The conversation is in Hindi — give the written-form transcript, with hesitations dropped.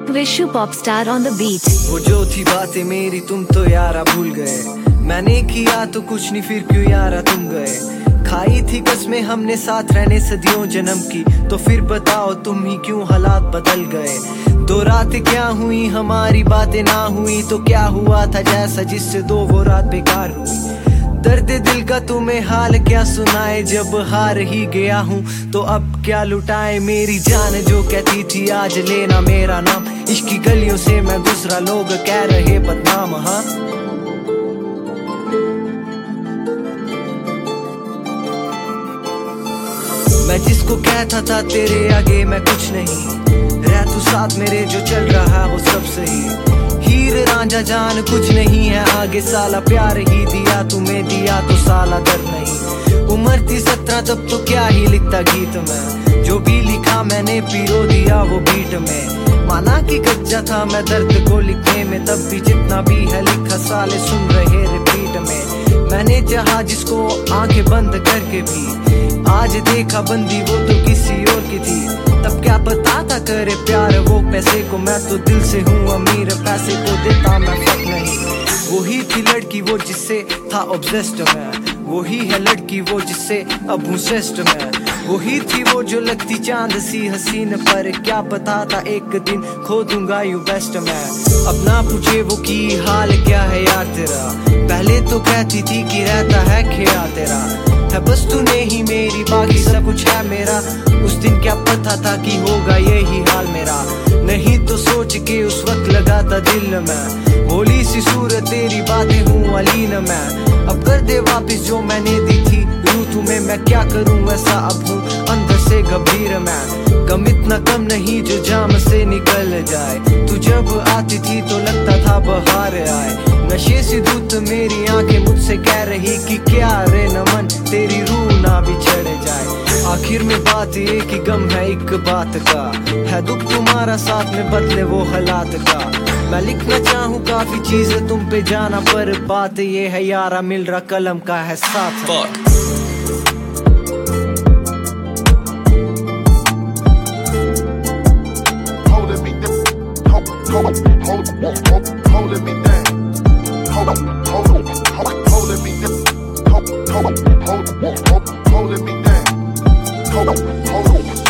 Vishu Popstar on the beat. वो जो थी बातें मेरी तुम तो यारा भूल गए। मैंने किया तो कुछ नहीं फिर क्यों यारा तुम गए। खाई थी कसमें हमने साथ रहने सदियों जन्म की, तो फिर बताओ तुम ही क्यों हालात बदल गए। दो रातें क्या हुई हमारी बातें ना हुई, तो क्या हुआ था जैसा जिससे दो वो रात बेकार हुई। दर्द दिल का तुम्हें हाल क्या सुनाए, जब हार ही गया हूँ तो अब क्या लुटाए। मेरी जान जो कहती थी आज लेना मेरा नाम, इश्क की गलियों से मैं गुजरा लोग कह रहे बदनाम। हाँ मैं जिसको कहता था तेरे आगे मैं कुछ नहीं, रह तू साथ मेरे जो चल रहा वो सब सही। हीर रांझा जान कुछ नहीं है आगे, साला प्यार ही दिया तुम्हें दिया तो साला दर्द नहीं। उम्र थी 17 तब तो क्या ही लिखता गीत में, जो भी लिखा मैंने पिरो दिया वो बीट में। माना कि कच्चा था मैं दर्द को लिखने में, तब भी जितना भी है लिखा साले सुन रहे रिपीट में। मैंने चाहा जिसको आंखें बंद करके भी, आज देखा बंदी वो तो किसी और की थी। तब क्या पता था करे प्यार वो पैसे को, मैं तो दिल से हूँ अमीर पैसे को देता मैं फर्क नहीं। वही थी लड़की वो जिससे था ऑब्सेस्ड मैं, वही है लड़की वो जिससे अब हूँ श्रेष्ठ मैं। वही थी वो जो लगती चांद सी हसीन, पर क्या पता था एक दिन खो दूंगा यू बेस्ट मैं। अब ना पूछे वो की हाल क्या है यार तेरा, पहले तो कहती थी कि रहता है ख्याल तेरा। है बस तूने ही मेरी बाकी सब कुछ है मेरा, उस दिन क्या पता था कि होगा यही हाल मेरा। नहीं तो सोच के उस वक्त लगा था दिल में, भोली सी सूरत तेरी बातें हूँ अलीन मैं। अब कर दे वापिस जो मैंने दी थी रूह तुम्हें, मैं क्या करूँ ऐसा अब हूँ अंदर से गंभीर मैं। गम इतना कम नहीं जो जाम से निकल जाए, तू जब आती थी तो लगता था बहार आए। नशे से धुत मेरी आंखें मुझसे कह रही कि क्या रे नमन तेरी रूह ना बिछड़ जाए। आखिर में बात ये कि गम है एक बात का, है दुख तुम्हारा साथ में बदले वो हालात का। मैं लिखना चाहूँ काफी चीजें तुम पे जाना, पर बात ये है यारा मिल रहा कलम का है साथ। Holding me down.